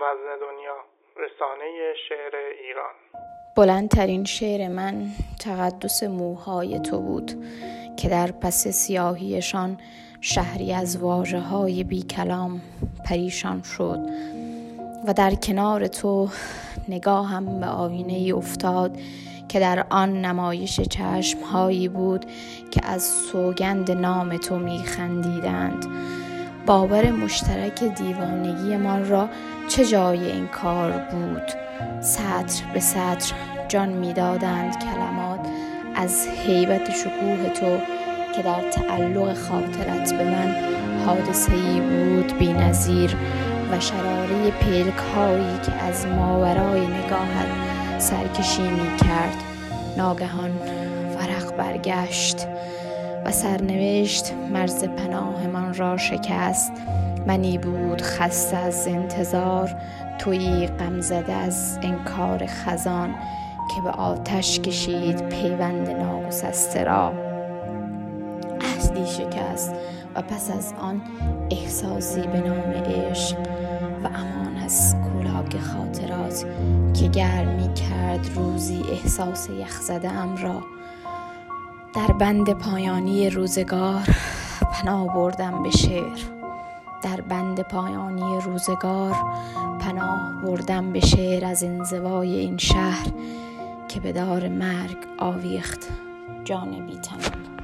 وزن دنیا، رسانه شعر ایران. بلندترین شعر من تقدس موهای تو بود که در پس سیاهیشان شهری از واژه‌های بی کلام پریشان شد و در کنار تو نگاهم به آینه‌ای افتاد که در آن نمایش چشم‌هایی بود که از سوگند نام تو می‌خندیدند. باور مشترک دیوانگی من را چه جای این کار بود؟ سطر به سطر جان می‌دادند کلمات از هیبت شکوه تو که در تعلق خاطرت به من حادثه‌ای بود بی‌نظیر و شراره پلک‌هایی که از ماورای نگاهت سرکشی می‌کرد. ناگهان ورق برگشت و سرنوشت مرز پناه من را شکست. منی بود خسته از انتظار، تویی غمزده از انکار خزان که به آتش کشید پیوند ناگسسته را. عهدی شکست و پس از آن احساسی به نام عشق و امان از کولاک خاطرات که گرمی کرد روزی احساس یخزده ام را. در بند پایانی روزگار پناه بردم به شعر، در بند پایانی روزگار پناه بردم به شعر از انزوای این شهر که به دار مرگ آویخت جان بی تن.